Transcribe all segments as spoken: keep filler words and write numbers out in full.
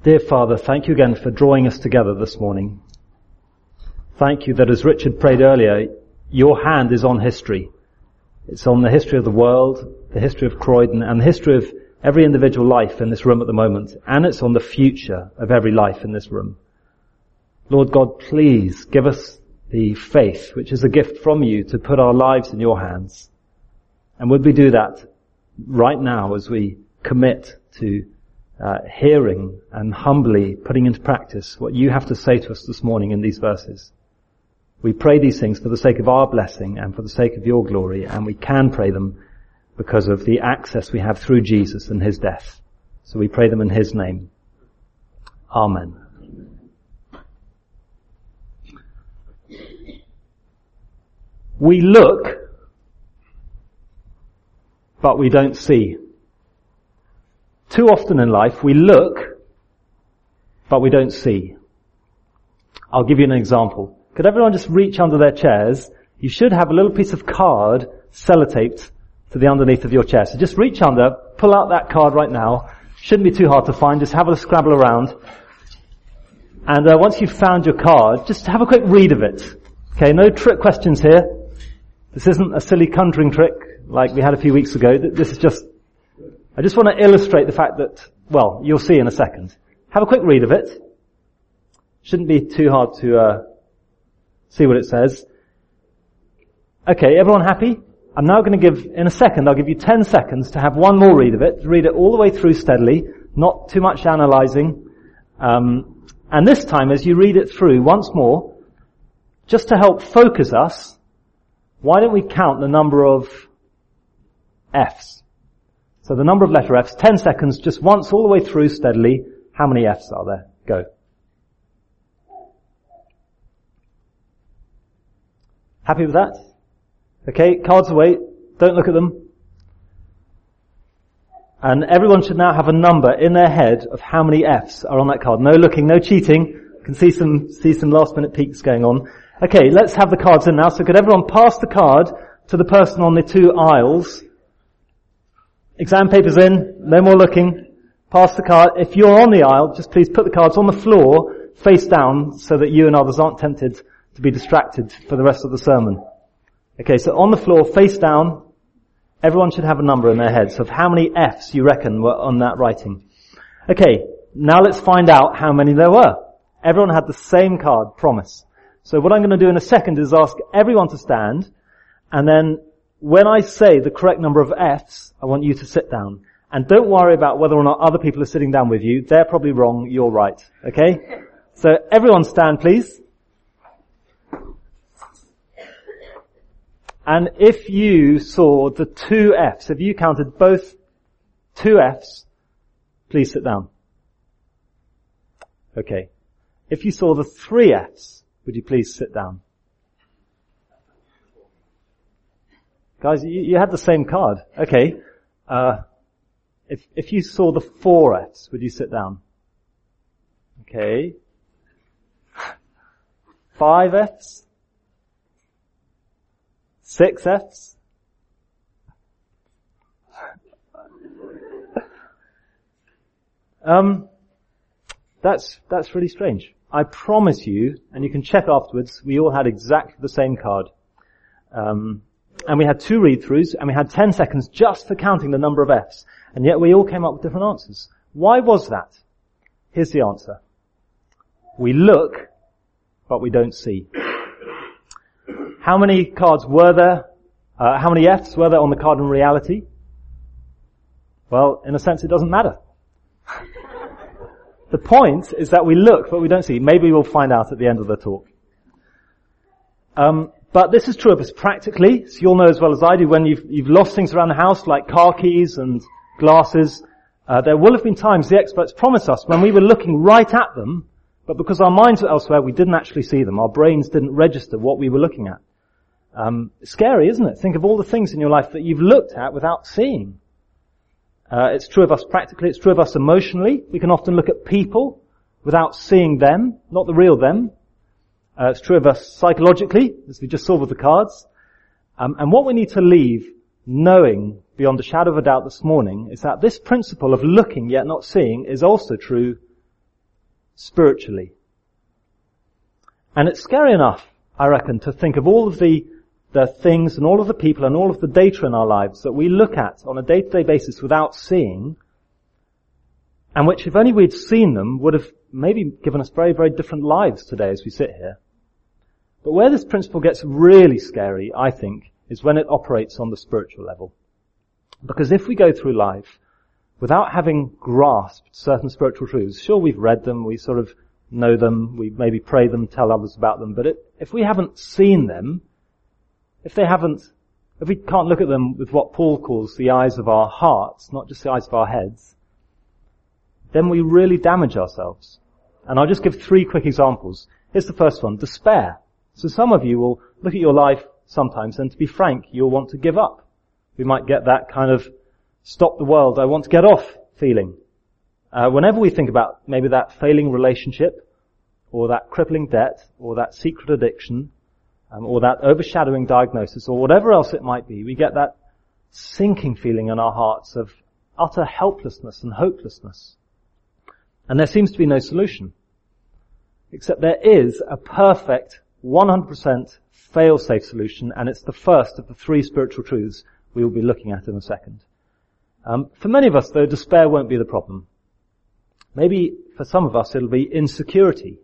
Dear Father, thank you again for drawing us together this morning. Thank you that, as Richard prayed earlier, your hand is on history. It's on the history of the world, the history of Croydon, and the history of every individual life in this room at the moment. And it's on the future of every life in this room. Lord God, please give us the faith, which is a gift from you, to put our lives in your hands. And would we do that right now as we commit to uh, hearing and humbly putting into practice what you have to say to us this morning in these verses. We pray these things for the sake of our blessing and for the sake of your glory, and we can pray them because of the access we have through Jesus and his death. So we pray them in his name. Amen. We look, but we don't see. Too often in life, we look, but we don't see. I'll give you an example. Could everyone just reach under their chairs? You should have a little piece of card sellotaped to the underneath of your chair. So just reach under, pull out that card right now. Shouldn't be too hard to find. Just have a scrabble around. And uh, once you've found your card, just have a quick read of it. Okay, no trick questions here. This isn't a silly conjuring trick like we had a few weeks ago. This is just, I just want to illustrate the fact that, well, you'll see in a second. Have a quick read of it. Shouldn't be too hard to uh see what it says. Okay, everyone happy? I'm now going to give, in a second, I'll give you ten seconds to have one more read of it. Read it all the way through steadily, not too much analysing. Um, and this time, as you read it through once more, just to help focus us, why don't we count the number of F's? So the number of letter F's, ten seconds, just once all the way through steadily. How many F's are there? Go. Happy with that? Okay, cards away. Don't look at them. And everyone should now have a number in their head of how many F's are on that card. No looking, no cheating. Can see some, see some last minute peeks going on. Okay, let's have the cards in now. So could everyone pass the card to the person on the two aisles? Exam papers in. No more looking. Pass the card. If you're on the aisle, just please put the cards on the floor, face down, so that you and others aren't tempted to be distracted for the rest of the sermon. Okay, so on the floor, face down, everyone should have a number in their heads of how many F's you reckon were on that writing. Okay, now let's find out how many there were. Everyone had the same card, promise. So what I'm going to do in a second is ask everyone to stand, and then when I say the correct number of F's, I want you to sit down. And don't worry about whether or not other people are sitting down with you. They're probably wrong, you're right. Okay? So everyone stand, please. And if you saw the two F's, if you counted both two F's, please sit down. Okay. If you saw the three F's, would you please sit down? Guys, you, you had the same card. Okay. Uh, if, if you saw the four F's, would you sit down? Okay. Five F's? Six F's? Um, that's, that's really strange. I promise you, and you can check afterwards, we all had exactly the same card. Um, and we had two read-throughs, and we had ten seconds just for counting the number of F's. And yet we all came up with different answers. Why was that? Here's the answer. We look, but we don't see. How many cards were there? Uh, how many F's were there on the card in reality? Well, in a sense, it doesn't matter. The point is that we look, but we don't see. Maybe we'll find out at the end of the talk. Um, but this is true of us practically. So you'll know as well as I do when you've, you've lost things around the house like car keys and glasses. Uh, there will have been times the experts promised us when we were looking right at them, but because our minds were elsewhere, we didn't actually see them. Our brains didn't register what we were looking at. Um, scary, isn't it? Think of all the things in your life that you've looked at without seeing. Uh, it's true of us practically. It's true of us emotionally. We can often look at people without seeing them, not the real them. Uh, it's true of us psychologically, as we just saw with the cards. Um, and what we need to leave knowing beyond a shadow of a doubt this morning is that this principle of looking yet not seeing is also true spiritually. And it's scary enough, I reckon, to think of all of the, the things and all of the people and all of the data in our lives that we look at on a day-to-day basis without seeing, and which, if only we'd seen them, would have maybe given us very, very different lives today as we sit here. But where this principle gets really scary, I think, is when it operates on the spiritual level. Because if we go through life without having grasped certain spiritual truths, sure, we've read them, we sort of know them, we maybe pray them, tell others about them, but it, if we haven't seen them, if they haven't, if we can't look at them with what Paul calls the eyes of our hearts, not just the eyes of our heads, then we really damage ourselves. And I'll just give three quick examples. Here's the first one, despair. So some of you will look at your life sometimes, and to be frank, you'll want to give up. We might get that kind of stop the world, I want to get off feeling. Uh, whenever we think about maybe that failing relationship, or that crippling debt, or that secret addiction, um, or that overshadowing diagnosis, or whatever else it might be, we get that sinking feeling in our hearts of utter helplessness and hopelessness. And there seems to be no solution. Except there is a perfect one hundred percent fail-safe solution, and it's the first of the three spiritual truths we will be looking at in a second. Um, for many of us, though, despair won't be the problem. Maybe for some of us it'll be insecurity.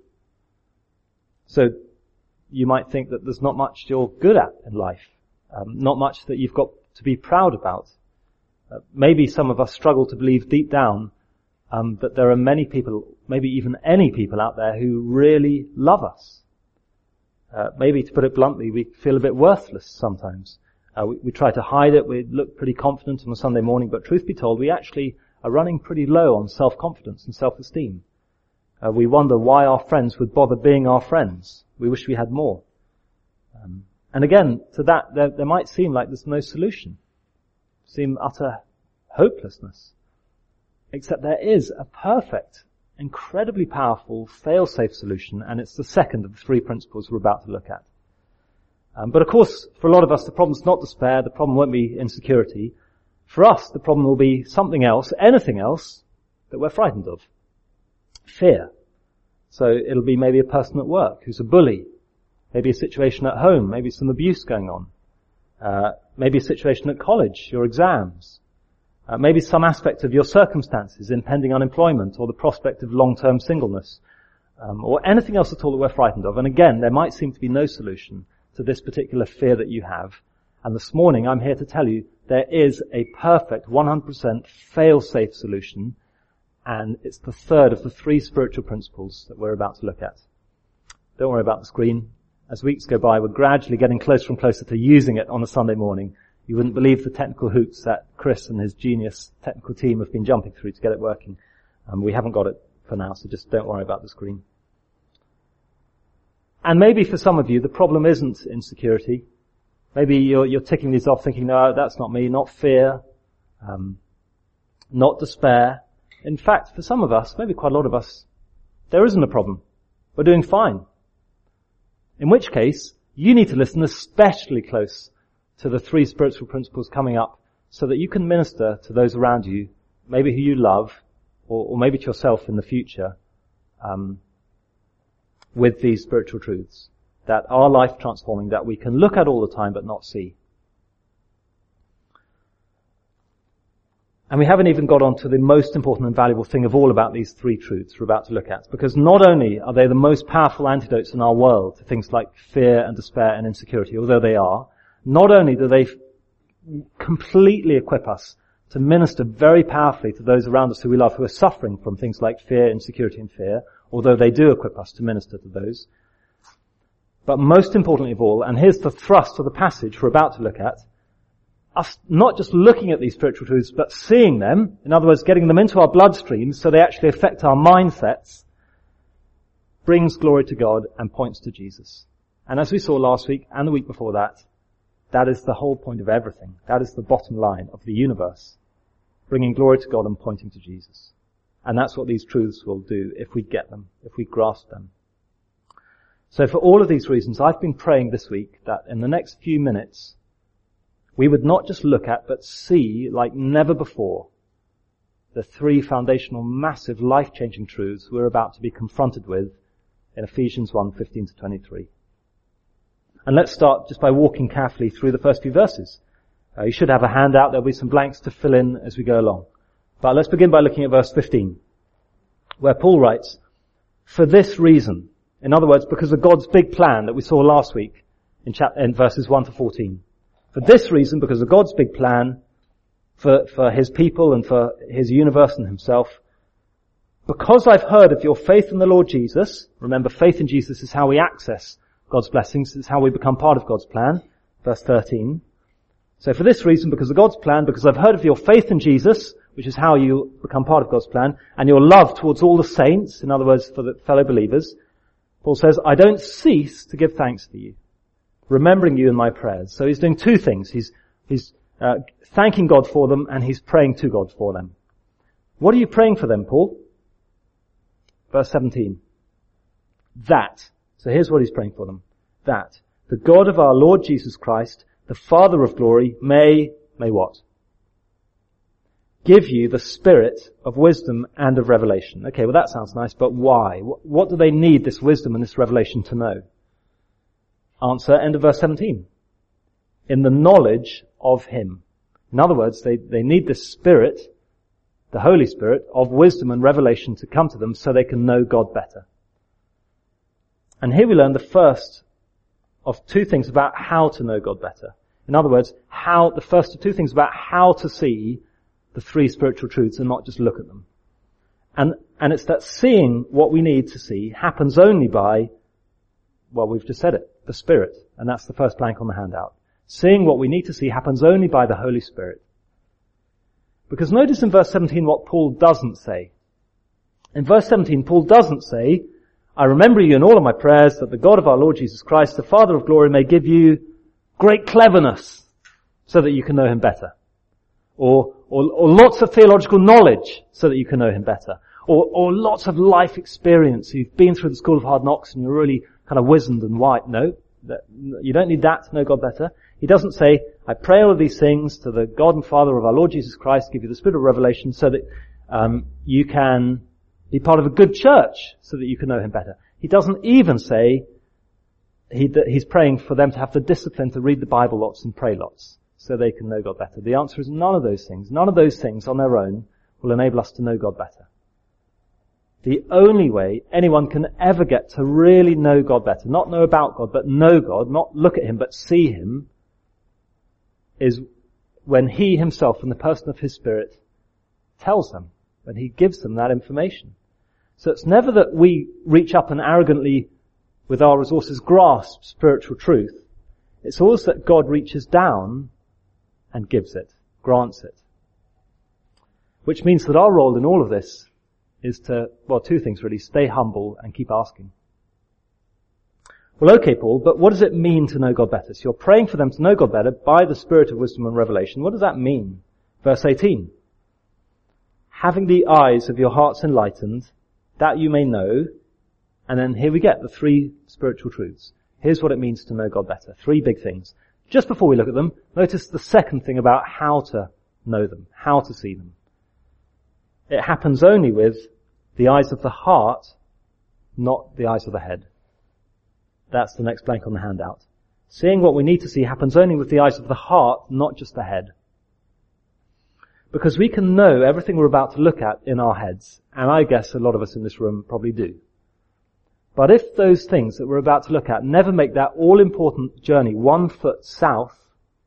So you might think that there's not much you're good at in life, um, not much that you've got to be proud about. Uh, maybe some of us struggle to believe deep down um, that there are many people, maybe even any people out there who really love us. Uh, maybe, to put it bluntly, we feel a bit worthless sometimes. Uh, we, we try to hide it. We look pretty confident on a Sunday morning, but truth be told, we actually are running pretty low on self-confidence and self-esteem. Uh, we wonder why our friends would bother being our friends. We wish we had more. Um, and again, to that, there, there might seem like there's no solution. Seem utter hopelessness. Except there is a perfect, incredibly powerful, fail-safe solution, and it's the second of the three principles we're about to look at. Um, but of course, for a lot of us, the problem's not despair, the problem won't be insecurity. For us, the problem will be something else, anything else, that we're frightened of. Fear. So it'll be maybe a person at work who's a bully, maybe a situation at home, maybe some abuse going on, uh, maybe a situation at college, your exams, uh, maybe some aspect of your circumstances, impending unemployment, or the prospect of long-term singleness, um, or anything else at all that we're frightened of. And again, there might seem to be no solution to this particular fear that you have. And this morning, I'm here to tell you there is a perfect one hundred percent fail-safe solution, and it's the third of the three spiritual principles that we're about to look at. Don't worry about the screen. As weeks go by, we're gradually getting closer and closer to using it on a Sunday morning. You wouldn't believe the technical hoops that Chris and his genius technical team have been jumping through to get it working. Um, we haven't got it for now, so just don't worry about the screen. And maybe for some of you, the problem isn't insecurity. Maybe you're, you're ticking these off thinking, no, that's not me, not fear, um, not despair. In fact, for some of us, maybe quite a lot of us, there isn't a problem. We're doing fine. In which case, you need to listen especially close to the three spiritual principles coming up so that you can minister to those around you, maybe who you love, or, or maybe to yourself in the future, um, with these spiritual truths that are life transforming, that we can look at all the time but not see. And we haven't even got on to the most important and valuable thing of all about these three truths we're about to look at. Because not only are they the most powerful antidotes in our world to things like fear and despair and insecurity, although they are, not only do they completely equip us to minister very powerfully to those around us who we love who are suffering from things like fear, insecurity and fear, although they do equip us to minister to those. But most importantly of all, and here's the thrust of the passage we're about to look at, us not just looking at these spiritual truths, but seeing them, in other words, getting them into our bloodstream so they actually affect our mindsets, brings glory to God and points to Jesus. And as we saw last week and the week before that, that is the whole point of everything. That is the bottom line of the universe, bringing glory to God and pointing to Jesus. And that's what these truths will do if we get them, if we grasp them. So for all of these reasons, I've been praying this week that in the next few minutes, we would not just look at, but see like never before, the three foundational, massive, life-changing truths we're about to be confronted with in Ephesians one, fifteen to twenty-three. And let's start just by walking carefully through the first few verses. Uh, you should have a handout. There'll be some blanks to fill in as we go along. But let's begin by looking at verse fifteen, where Paul writes, "For this reason," in other words, because of God's big plan that we saw last week in, chap- in verses one to fourteen. For this reason, because of God's big plan for, for his people and for his universe and himself, because I've heard of your faith in the Lord Jesus, remember faith in Jesus is how we access God's blessings, it's how we become part of God's plan, verse thirteen. So for this reason, because of God's plan, because I've heard of your faith in Jesus, which is how you become part of God's plan, and your love towards all the saints, in other words, for the fellow believers, Paul says, I don't cease to give thanks for you, remembering you in my prayers. So he's doing two things. He's, he's uh, thanking God for them, and he's praying to God for them. What are you praying for them, Paul? Verse seventeen. That. So here's what he's praying for them. That the God of our Lord Jesus Christ, the Father of glory, may, may what? Give you the spirit of wisdom and of revelation. Okay, well that sounds nice, but why? What do they need this wisdom and this revelation to know? Answer, end of verse seventeen. In the knowledge of Him. In other words, they, they need the Spirit, the Holy Spirit, of wisdom and revelation to come to them so they can know God better. And here we learn the first of two things about how to know God better. In other words, how, the first of two things about how to see the three spiritual truths and not just look at them. And, and it's that seeing what we need to see happens only by, well, we've just said it, the Spirit. And that's the first blank on the handout. Seeing what we need to see happens only by the Holy Spirit. Because notice in verse seventeen what Paul doesn't say. In verse seventeen, Paul doesn't say, I remember you in all of my prayers that the God of our Lord Jesus Christ, the Father of glory, may give you great cleverness so that you can know Him better. Or, or, or lots of theological knowledge so that you can know Him better. Or, or lots of life experience. You've been through the school of hard knocks and you're really kind of wizened and white. No, that, you don't need that to know God better. He doesn't say, I pray all of these things to the God and Father of our Lord Jesus Christ, give you the spirit of revelation so that um, you can be part of a good church so that you can know Him better. He doesn't even say he, that he's praying for them to have the discipline to read the Bible lots and pray lots so they can know God better. The answer is none of those things. None of those things on their own will enable us to know God better. The only way anyone can ever get to really know God better, not know about God, but know God, not look at Him, but see Him, is when He Himself, in the person of His Spirit, tells them, when He gives them that information. So it's never that we reach up and arrogantly, with our resources, grasp spiritual truth. It's always that God reaches down and gives it, grants it. Which means that our role in all of this is to, well, two things really, stay humble and keep asking. Well, okay, Paul, but what does it mean to know God better? So you're praying for them to know God better by the Spirit of wisdom and revelation. What does that mean? Verse eighteen. Having the eyes of your hearts enlightened, that you may know, and then here we get the three spiritual truths. Here's what it means to know God better. Three big things. Just before we look at them, notice the second thing about how to know them, how to see them. It happens only with the eyes of the heart, not the eyes of the head. That's the next blank on the handout. Seeing what we need to see happens only with the eyes of the heart, not just the head. Because we can know everything we're about to look at in our heads, and I guess a lot of us in this room probably do. But if those things that we're about to look at never make that all-important journey one foot south,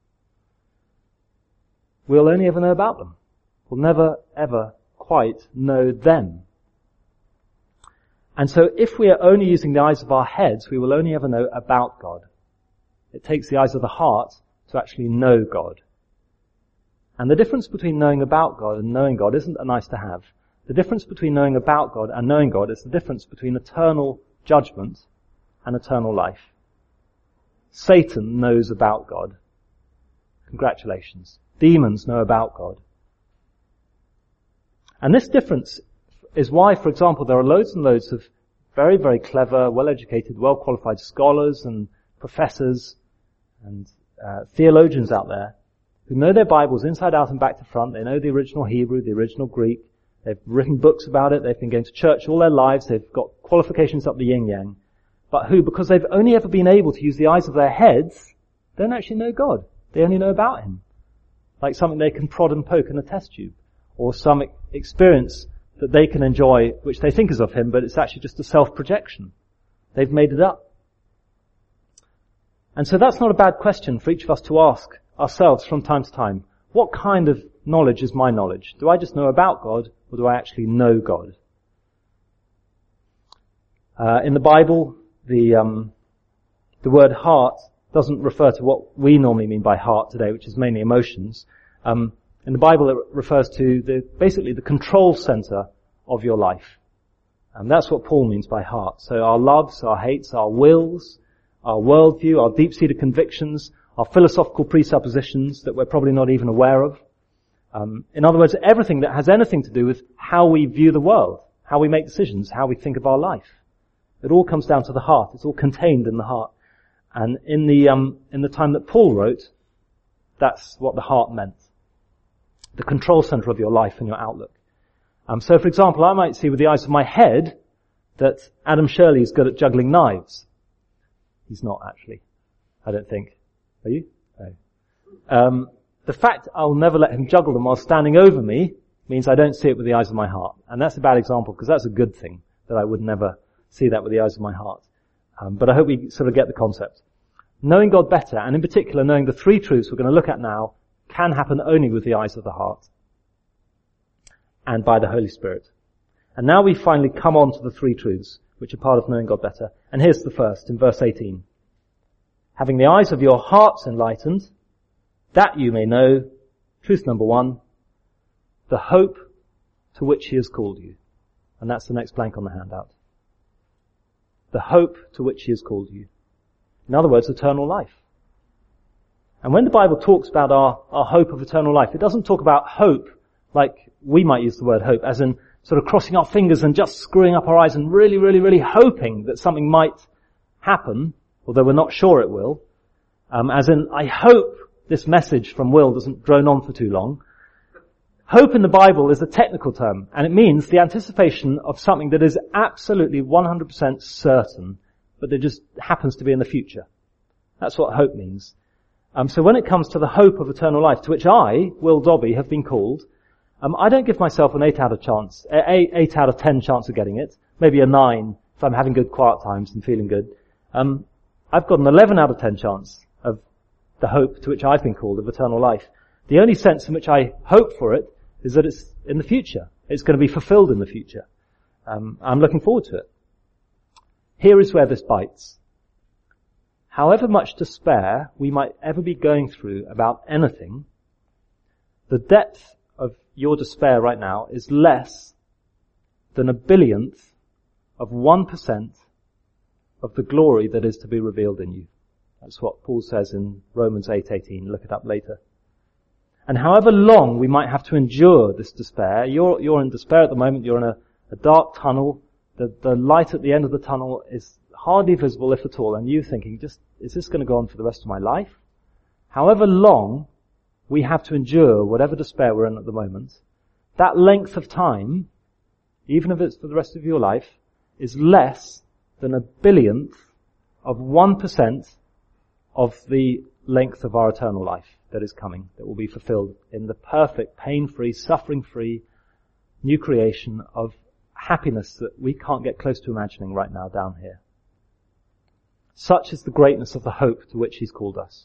we'll only ever know about them. We'll never, ever quite know them. And so if we are only using the eyes of our heads, we will only ever know about God. It takes the eyes of the heart to actually know God. And the difference between knowing about God and knowing God isn't a nice to have. The difference between knowing about God and knowing God is the difference between eternal judgment and eternal life. Satan knows about God. Congratulations. Demons know about God. And this difference is why, for example, there are loads and loads of very, very clever, well-educated, well-qualified scholars and professors and uh, theologians out there who know their Bibles inside out and back to front. They know the original Hebrew, the original Greek, They've written books about it. They've been going to church all their lives. They've got qualifications up the yin-yang. But who, because they've only ever been able to use the eyes of their heads, don't actually know God. They only know about Him. Like something they can prod and poke in a test tube. Or some experience that they can enjoy, which they think is of Him, but it's actually just a self-projection. They've made it up. And so that's not a bad question for each of us to ask ourselves from time to time. What kind of knowledge is my knowledge? Do I just know about God, or do I actually know God? Uh, in the Bible, the um, the word heart doesn't refer to what we normally mean by heart today, which is mainly emotions. Um, in the Bible, it refers to the basically the control center of your life. And that's what Paul means by heart. So our loves, our hates, our wills, our worldview, our deep-seated convictions, our philosophical presuppositions that we're probably not even aware of. Um, in other words, everything that has anything to do with how we view the world, how we make decisions, how we think of our life. It all comes down to the heart. It's all contained in the heart. And in the um, in the time that Paul wrote, that's what the heart meant. The control center of your life and your outlook. Um, so, for example, I might see with the eyes of my head that Adam Shirley is good at juggling knives. He's not, actually. I don't think. Are you? No. Um, the fact I'll never let him juggle them while standing over me means I don't see it with the eyes of my heart. And that's a bad example, because that's a good thing, that I would never see that with the eyes of my heart. Um, but I hope we sort of get the concept. Knowing God better, and in particular knowing the three truths we're going to look at now, can happen only with the eyes of the heart and by the Holy Spirit. And now we finally come on to the three truths, which are part of knowing God better. And here's the first, in verse eighteen. Having the eyes of your hearts enlightened, that you may know, truth number one, the hope to which He has called you. And that's the next blank on the handout. The hope to which He has called you. In other words, eternal life. And when the Bible talks about our, our hope of eternal life, it doesn't talk about hope like we might use the word hope, as in sort of crossing our fingers and just screwing up our eyes and really, really, really hoping that something might happen, although we're not sure it will. Um, as in, I hope this message from Will doesn't drone on for too long. Hope in the Bible is a technical term, and it means the anticipation of something that is absolutely one hundred percent certain, but that just happens to be in the future. That's what hope means. Um, so when it comes to the hope of eternal life, to which I, Will Dobby, have been called, um, I don't give myself an eight out of chance, eight, eight out of ten chance of getting it, maybe a nine if I'm having good quiet times and feeling good. Um, I've got an eleven out of ten chance of the hope to which I've been called of eternal life. The only sense in which I hope for it is that it's in the future. It's going to be fulfilled in the future. Um, I'm looking forward to it. Here is where this bites. However much despair we might ever be going through about anything, the depth of your despair right now is less than a billionth of one percent of the glory that is to be revealed in you. That's what Paul says in Romans eight eighteen. Look it up later. And however long we might have to endure this despair, you're, you're in despair at the moment, you're in a, a dark tunnel, the, the light at the end of the tunnel is hardly visible, if at all, and you thinking, just, is this going to go on for the rest of my life? However long we have to endure whatever despair we're in at the moment, that length of time, even if it's for the rest of your life, is less than a billionth of one percent of the length of our eternal life that is coming, that will be fulfilled in the perfect, pain-free, suffering-free new creation of happiness that we can't get close to imagining right now down here. Such is the greatness of the hope to which He's called us.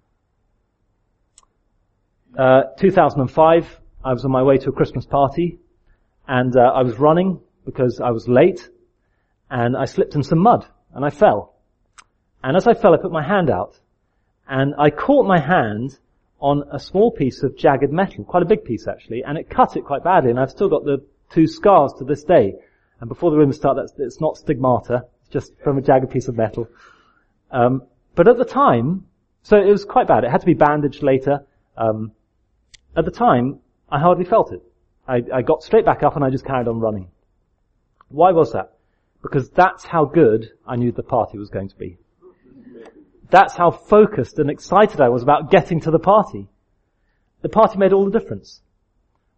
Uh, two thousand five, I was on my way to a Christmas party, and uh, I was running because I was late, and I slipped in some mud, and I fell. And as I fell, I put my hand out, and I caught my hand on a small piece of jagged metal, quite a big piece actually, and it cut it quite badly, and I've still got the two scars to this day. And before the rumors start, that's, it's not stigmata, it's just from a jagged piece of metal. Um, but at the time, so it was quite bad. It had to be bandaged later. Um, at the time, I hardly felt it. I, I got straight back up and I just carried on running. Why was that? Because that's how good I knew the party was going to be. That's how focused and excited I was about getting to the party. The party made all the difference.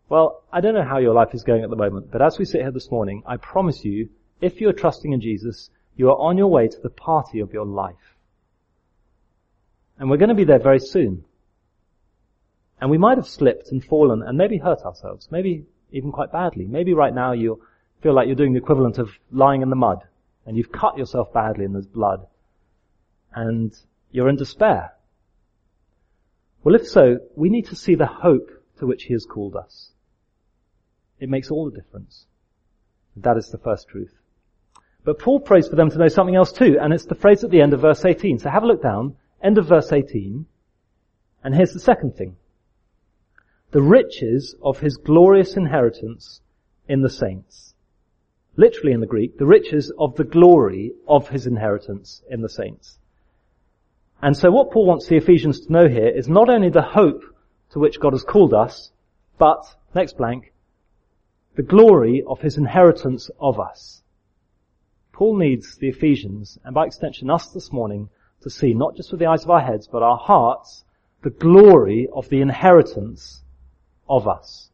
Well, I don't know how your life is going at the moment, but as we sit here this morning, I promise you, if you're trusting in Jesus, you are on your way to the party of your life. And we're going to be there very soon. And we might have slipped and fallen and maybe hurt ourselves, maybe even quite badly. Maybe right now you feel like you're doing the equivalent of lying in the mud and you've cut yourself badly and there's blood and you're in despair. Well, if so, we need to see the hope to which he has called us. It makes all the difference. That is the first truth. But Paul prays for them to know something else too, and it's the phrase at the end of verse eighteen. So have a look down, end of verse eighteen, and here's the second thing. The riches of his glorious inheritance in the saints. Literally in the Greek, the riches of the glory of his inheritance in the saints. And so what Paul wants the Ephesians to know here is not only the hope to which God has called us, but, next blank, the glory of his inheritance of us. Paul needs the Ephesians, and by extension us this morning, to see, not just with the eyes of our heads, but our hearts, the glory of the inheritance of us.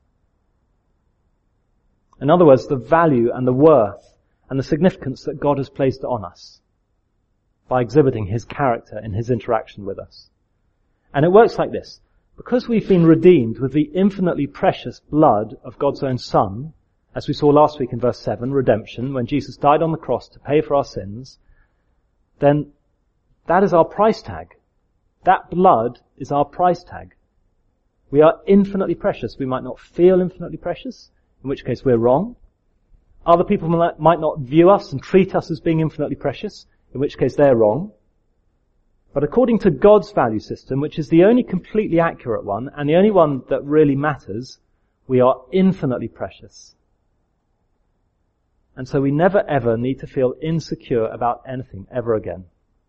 In other words, the value and the worth and the significance that God has placed on us by exhibiting his character in his interaction with us. And it works like this. Because we've been redeemed with the infinitely precious blood of God's own Son, as we saw last week in verse seven, redemption, when Jesus died on the cross to pay for our sins, then that is our price tag. That blood is our price tag. We are infinitely precious. We might not feel infinitely precious, in which case we're wrong. Other people might not view us and treat us as being infinitely precious, in which case they're wrong. But according to God's value system, which is the only completely accurate one, and the only one that really matters, we are infinitely precious. And so we never ever need to feel insecure about anything ever again.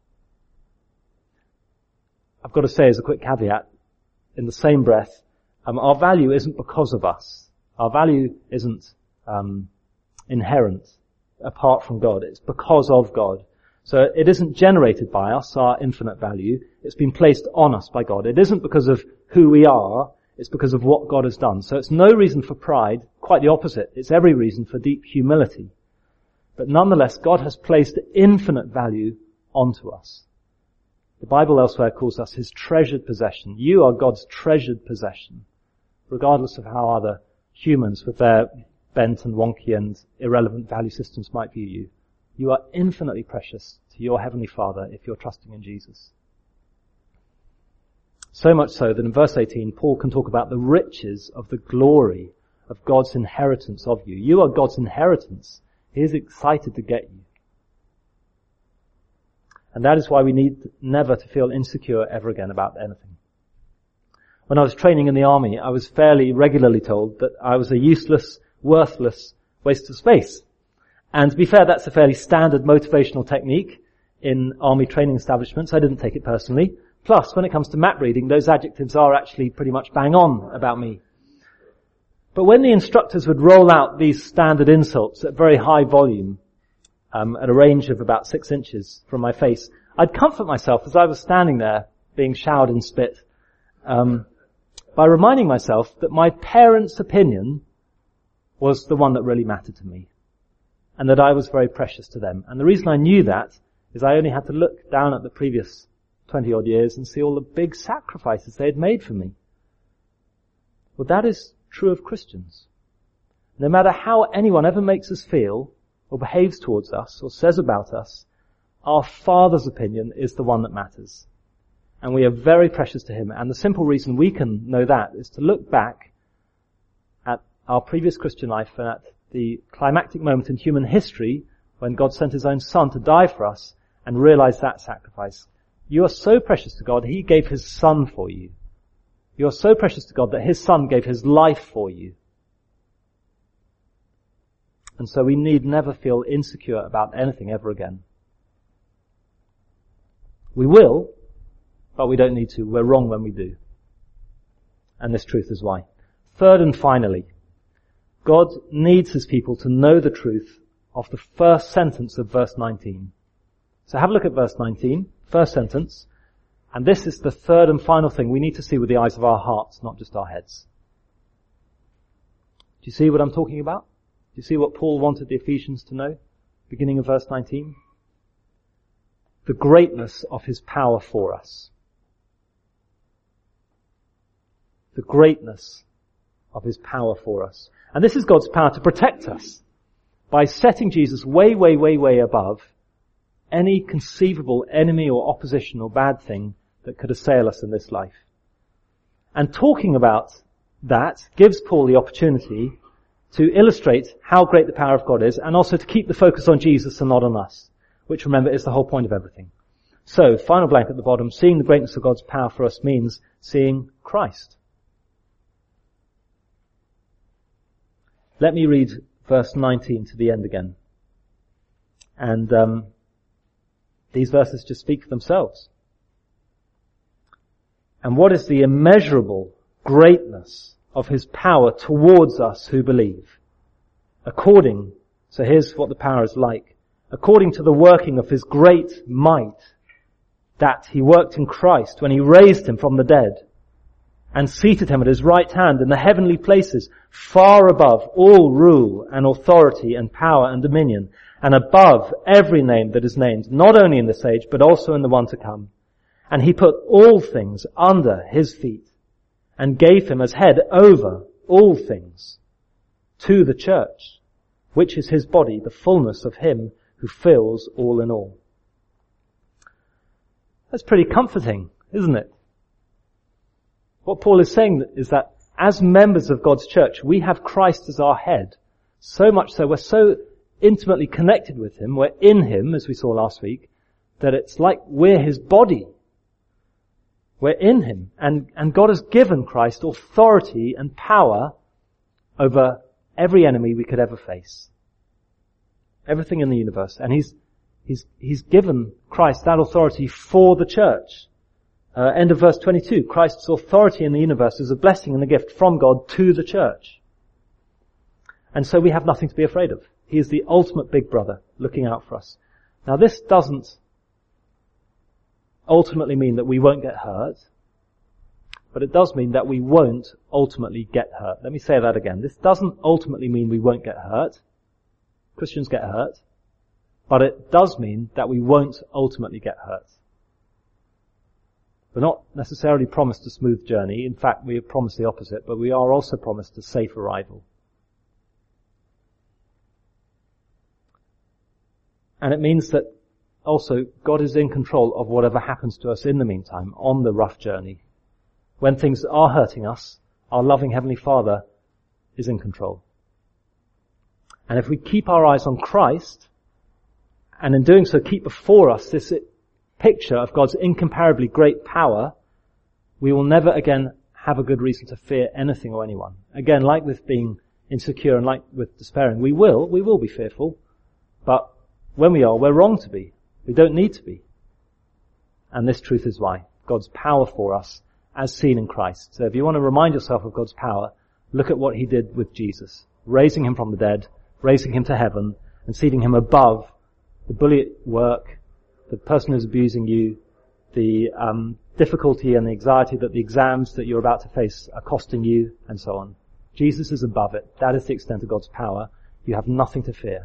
I've got to say as a quick caveat, in the same breath, um, our value isn't because of us. Our value isn't um, inherent apart from God. It's because of God. So it isn't generated by us, our infinite value. It's been placed on us by God. It isn't because of who we are. It's because of what God has done. So it's no reason for pride, quite the opposite. It's every reason for deep humility. But nonetheless, God has placed infinite value onto us. The Bible elsewhere calls us his treasured possession. You are God's treasured possession, regardless of how other humans with their bent and wonky and irrelevant value systems might view you. You are infinitely precious to your Heavenly Father if you're trusting in Jesus. So much so that in verse eighteen, Paul can talk about the riches of the glory of God's inheritance of you. You are God's inheritance. He is excited to get you. And that is why we need never to feel insecure ever again about anything. When I was training in the army, I was fairly regularly told that I was a useless, worthless waste of space. And to be fair, that's a fairly standard motivational technique in army training establishments. I didn't take it personally. Plus, when it comes to map reading, those adjectives are actually pretty much bang on about me. But when the instructors would roll out these standard insults at very high volume, um, at a range of about six inches from my face, I'd comfort myself as I was standing there being showered in spit, um, by reminding myself that my parents' opinion was the one that really mattered to me, and that I was very precious to them. And the reason I knew that is I only had to look down at the previous twenty odd years and see all the big sacrifices they had made for me. Well, that is true of Christians. No matter how anyone ever makes us feel, or behaves towards us, or says about us, our Father's opinion is the one that matters. And we are very precious to him. And the simple reason we can know that is to look back at our previous Christian life and at the climactic moment in human history when God sent his own Son to die for us and realize that sacrifice. You are so precious to God, he gave his Son for you. You are so precious to God that his Son gave his life for you. And so we need never feel insecure about anything ever again. We will, but we don't need to. We're wrong when we do. And this truth is why. Third and finally, God needs his people to know the truth of the first sentence of verse nineteen. So have a look at verse nineteen, first sentence. And this is the third and final thing we need to see with the eyes of our hearts, not just our heads. Do you see what I'm talking about? Do you see what Paul wanted the Ephesians to know? Beginning of verse nineteen. The greatness of his power for us. The greatness of his power for us. And this is God's power to protect us by setting Jesus way, way, way, way above any conceivable enemy or opposition or bad thing that could assail us in this life. And talking about that gives Paul the opportunity to illustrate how great the power of God is, and also to keep the focus on Jesus and not on us, which, remember, is the whole point of everything. So, final blank at the bottom, seeing the greatness of God's power for us means seeing Christ. Let me read verse nineteen to the end again. And um, these verses just speak for themselves. And what is the immeasurable greatness of his power towards us who believe? According, so here's what the power is like. According to the working of his great might that he worked in Christ when he raised him from the dead and seated him at his right hand in the heavenly places, far above all rule and authority and power and dominion, and above every name that is named, not only in this age, but also in the one to come. And he put all things under his feet, and gave him as head over all things to the church, which is his body, the fullness of him who fills all in all. That's pretty comforting, isn't it? What Paul is saying is that as members of God's church, we have Christ as our head. So much so, we're so intimately connected with him, we're in him, as we saw last week, that it's like we're his body. We're in him. And, and God has given Christ authority and power over every enemy we could ever face. Everything in the universe. And he's, he's, he's given Christ that authority for the church. Uh, end of verse twenty-two. Christ's authority in the universe is a blessing and a gift from God to the church. And so we have nothing to be afraid of. He is the ultimate big brother looking out for us. Now this doesn't ultimately mean that we won't get hurt, but it does mean that we won't ultimately get hurt. Let me say that again. This doesn't ultimately mean we won't get hurt. Christians get hurt. But it does mean that we won't ultimately get hurt. We're not necessarily promised a smooth journey. In fact, we are promised the opposite, but we are also promised a safe arrival. And it means that also God is in control of whatever happens to us in the meantime on the rough journey. When things are hurting us, our loving Heavenly Father is in control. And if we keep our eyes on Christ, and in doing so keep before us this picture of God's incomparably great power, we will never again have a good reason to fear anything or anyone. Again, like with being insecure and like with despairing, we will, we will be fearful, but when we are, we're wrong to be. We don't need to be. And this truth is why. God's power for us as seen in Christ. So if you want to remind yourself of God's power, look at what he did with Jesus. Raising him from the dead, raising him to heaven, and seating him above the bully at work, the person who's abusing you, the um, difficulty and the anxiety that the exams that you're about to face are costing you, and so on. Jesus is above it. That is the extent of God's power. You have nothing to fear.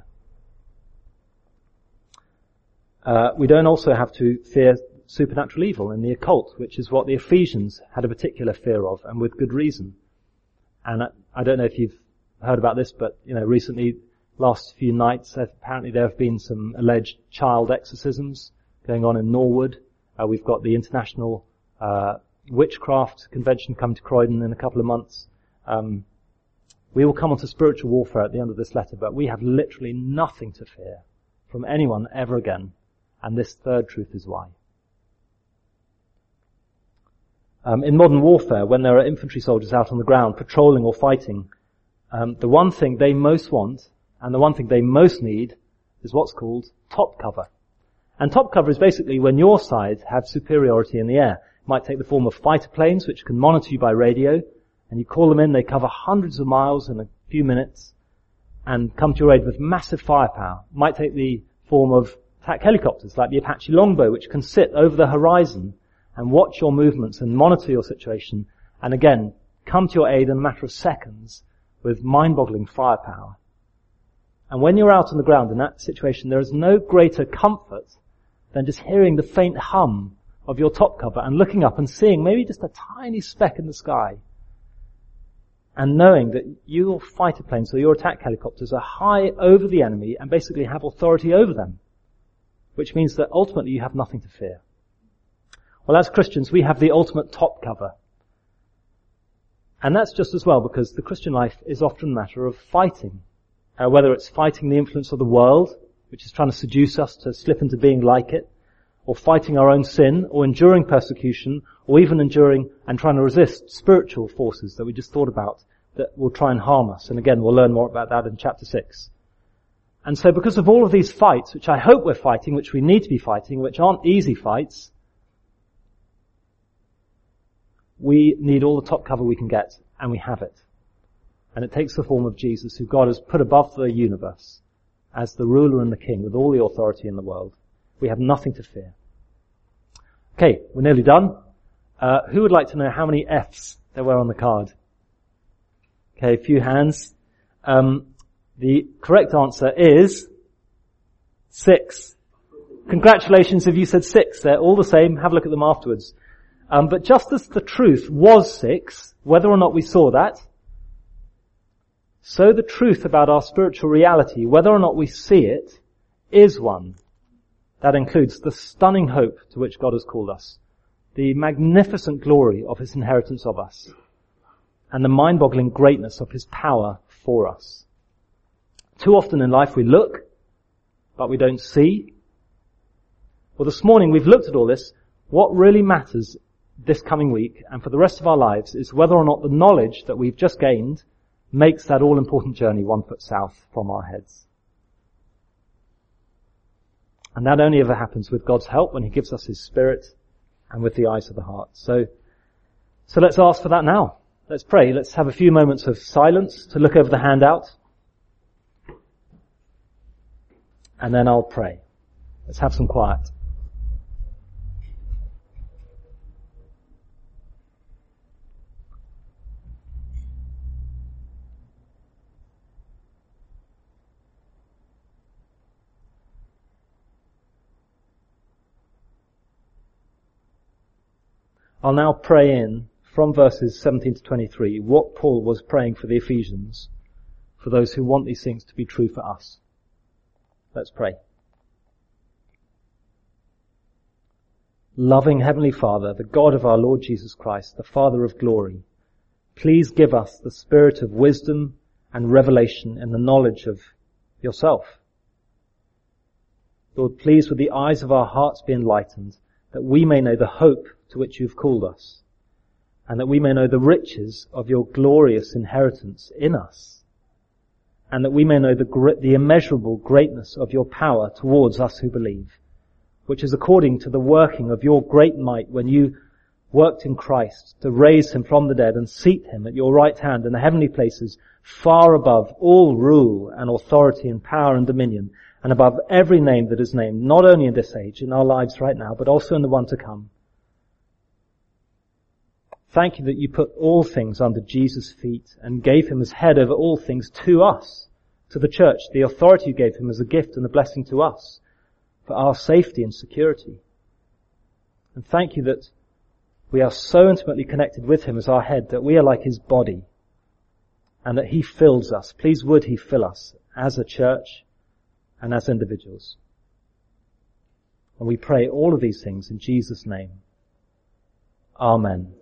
Uh, we don't also have to fear supernatural evil and the occult, which is what the Ephesians had a particular fear of, and with good reason. And I, I don't know if you've heard about this, but, you know, recently, last few nights, apparently there have been some alleged child exorcisms going on in Norwood. Uh, we've got the International uh, Witchcraft Convention coming to Croydon in a couple of months. Um, we will come on to spiritual warfare at the end of this letter, but we have literally nothing to fear from anyone ever again. And this third truth is why. Um, in modern warfare, when there are infantry soldiers out on the ground patrolling or fighting, um, the one thing they most want and the one thing they most need is what's called top cover. And top cover is basically when your side have superiority in the air. It might take the form of fighter planes, which can monitor you by radio, and you call them in, they cover hundreds of miles in a few minutes and come to your aid with massive firepower. It might take the form of attack helicopters like the Apache Longbow, which can sit over the horizon and watch your movements and monitor your situation, and again, come to your aid in a matter of seconds with mind-boggling firepower. And when you're out on the ground in that situation, there is no greater comfort than just hearing the faint hum of your top cover and looking up and seeing maybe just a tiny speck in the sky. And knowing that your fighter planes or your attack helicopters are high over the enemy and basically have authority over them. Which means that ultimately you have nothing to fear. Well, as Christians, we have the ultimate top cover. And that's just as well because the Christian life is often a matter of fighting. Uh, whether it's fighting the influence of the world, which is trying to seduce us to slip into being like it, or fighting our own sin, or enduring persecution, or even enduring and trying to resist spiritual forces that we just thought about that will try and harm us. And again, we'll learn more about that in chapter six. And so because of all of these fights, which I hope we're fighting, which we need to be fighting, which aren't easy fights, we need all the top cover we can get, and we have it. And it takes the form of Jesus, who God has put above the universe as the ruler and the king with all the authority in the world. We have nothing to fear. Okay, we're nearly done. Uh, who would like to know how many F's there were on the card? Okay, a few hands. Um, the correct answer is six. Congratulations if you said six. They're all the same. Have a look at them afterwards. Um, but just as the truth was six, whether or not we saw that, so the truth about our spiritual reality, whether or not we see it, is one. That includes the stunning hope to which God has called us, the magnificent glory of His inheritance of us, and the mind-boggling greatness of His power for us. Too often in life we look, but we don't see. Well, this morning we've looked at all this. What really matters this coming week and for the rest of our lives is whether or not the knowledge that we've just gained makes that all-important journey one foot south from our heads. And that only ever happens with God's help when He gives us His Spirit and with the eyes of the heart. So, so let's ask for that now. Let's pray. Let's have a few moments of silence to look over the handout. And then I'll pray. Let's have some quiet. I'll now pray in, from verses seventeen to twenty-three, what Paul was praying for the Ephesians, for those who want these things to be true for us. Let's pray. Loving Heavenly Father, the God of our Lord Jesus Christ, the Father of glory, please give us the spirit of wisdom and revelation in the knowledge of yourself. Lord, please with the eyes of our hearts be enlightened, that we may know the hope to which you've called us, and that we may know the riches of your glorious inheritance in us, and that we may know the, the immeasurable greatness of your power towards us who believe, which is according to the working of your great might when you worked in Christ to raise him from the dead and seat him at your right hand in the heavenly places, far above all rule and authority and power and dominion, and above every name that is named, not only in this age, in our lives right now, but also in the one to come. Thank you that you put all things under Jesus' feet and gave him as head over all things to us, to the church, the authority you gave him as a gift and a blessing to us for our safety and security. And thank you that we are so intimately connected with him as our head that we are like his body and that he fills us. Please would he fill us as a church and as individuals. And we pray all of these things in Jesus' name. Amen.